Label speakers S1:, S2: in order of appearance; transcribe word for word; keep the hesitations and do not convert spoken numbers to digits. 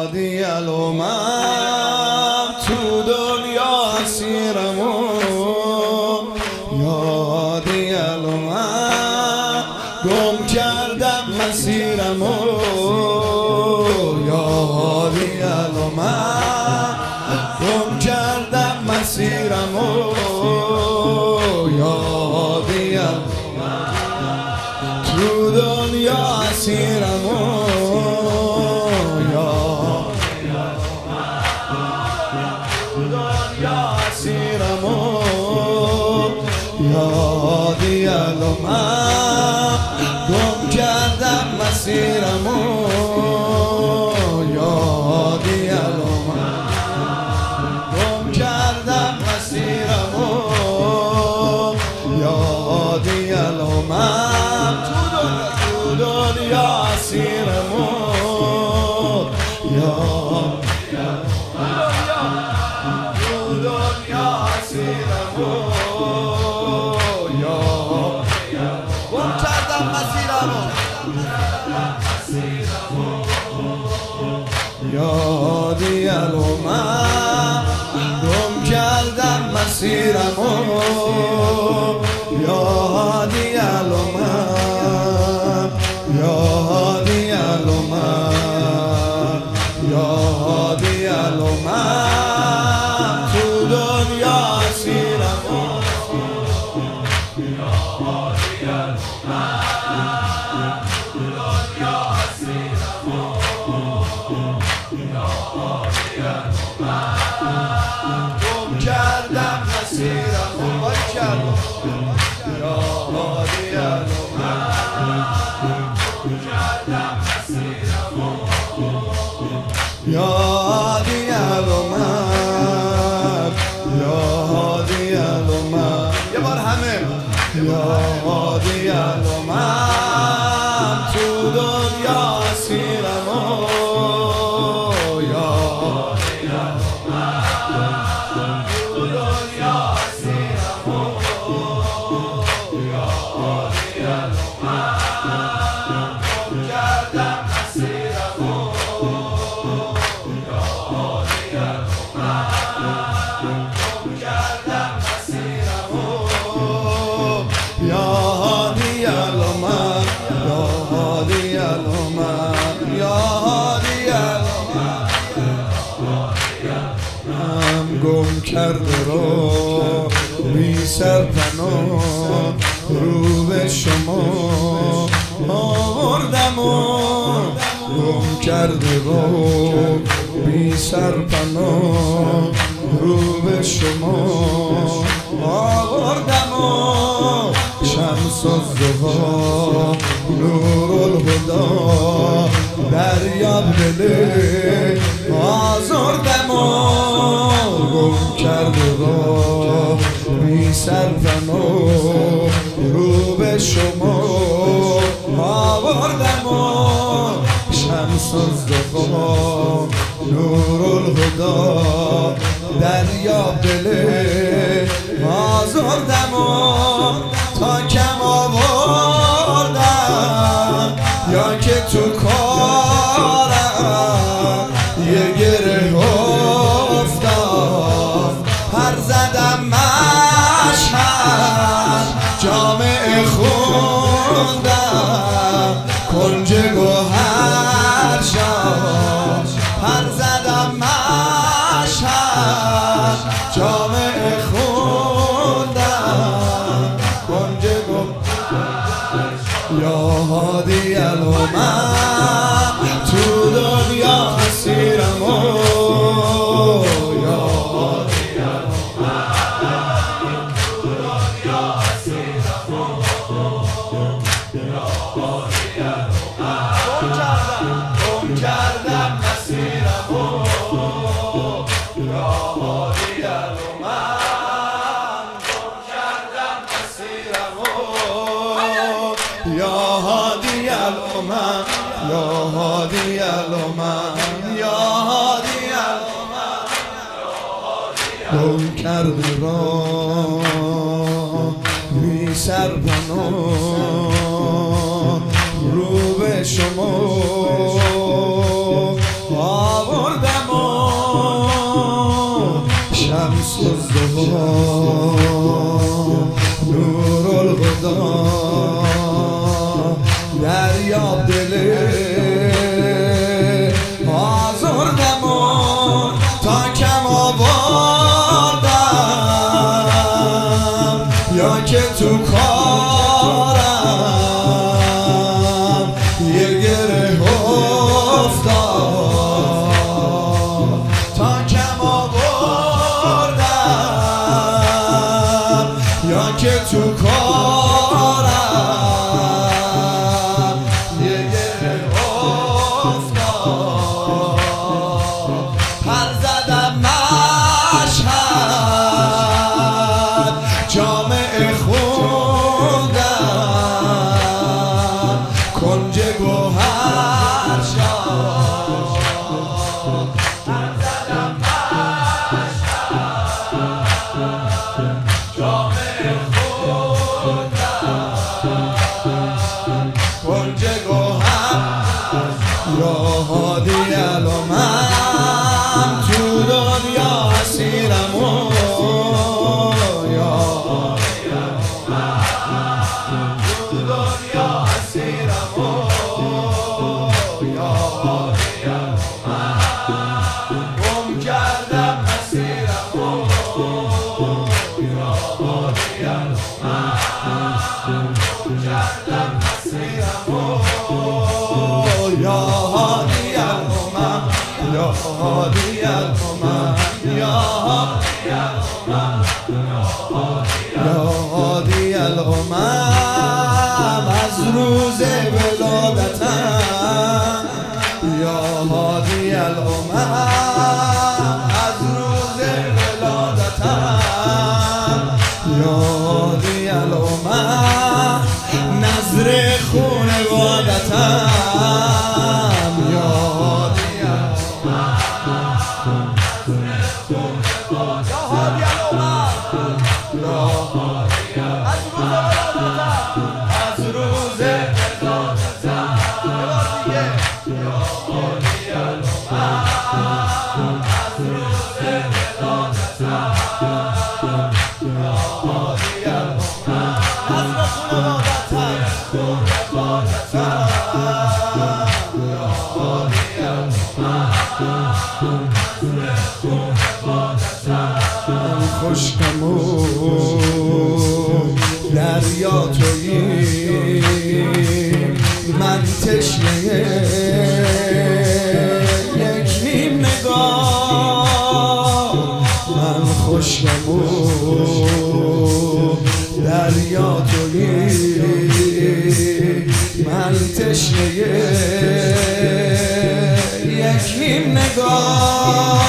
S1: یادی الومم تو دنیا اسیرمو، یادی الومم گم کردم مسیرمو، یادی الومم گم کردم مسیرمو، یادی الومم تو دنیا اسیرمو، یادی الومم گم کردم مسیرمو، یادی الومم گم کردم مسیرمو، یادی الومم تو دنیا اسیرمو، یادی الومم تو دنیا اسیرمو، گم کردم مسیرمو، یادی الومم گم کردم مسیرمو، یادی الومم، یادی الومم، یادی الومم تو دنیا اسیرمو، یادی الومم تو دنیا اسیرمو، یادی الومم گم کردم مسیرمو، یادی الومم گم کردم مسیرمو، یادی الومم، یادی الومم یه بار همه، یادی الومم تو دنیا اسیرمو، یادی الومم تو دنیا اسیرمو، یادی الومم گم کردم مسیرمو، یادی الومم گم کردم مسیرمو، یادی الومم، یادی الومم، یادی الومم گم کرده رو بی سرپناه رو به شما آوردم و گم کرده رو بی سرپناه رو به شما آوردم و شمس الضحی نور الهدی دریاب دل آزردم و گم کرده را بی سرپناه رو به شما آوردم و شمس الضحی نور الهدی دریاب دل آزردم و تا کم آوردم یا که تو کارم یه گره افتاد پر زدم مشهد جامعه خوندم کنج گوهر شد پر زدم مشهد جامعه خوندم کنج گوهر یادی الومم تو دنیا اسیرمو، یادی الومم تو دنیا اسیرمو، یادی الومم گم کردم مسیرمو، یادی الومم گم کردم مسیرمو، یادی الومم، یادی الومم، یادی الومم گم کرده را بی سرپناه رو به شما نور الهدا دریاب دل آزردم تا کم آوردم یا که تو کارم یه گره افتاد تا کم آوردم یا که تو کارم یه گره افتاد پر زدم مشهد جامعه خوندم کنج گوهر شد پر زدم مشهد جامعه خوندم کنج گوهر یا هادی الامم تو دنیا اسیرم یا هادی الامم تو دنیا اسیرم یا هادی الامم گم کردم اسیرم یا هادی الامم گم کردم اسیرم یا هادی الامم یا هادی الامم یا هادی الامم یا هادی الامم از روز ولادتم یا هادی الامم از روز ولادتم یا هادی الامم نظر خونوادتم یا هادی الامم نظر خونوادتم یا هادی الامم از روز ولادتم یا هادی الامم از روز ولادتم یا هادی الامم نظر خونوادتم یا هادی الامم خشکم و دریا تویی من تشنه یک نیم نگاه من خشکم و دریا تویی من تشنه یک نیم نگاه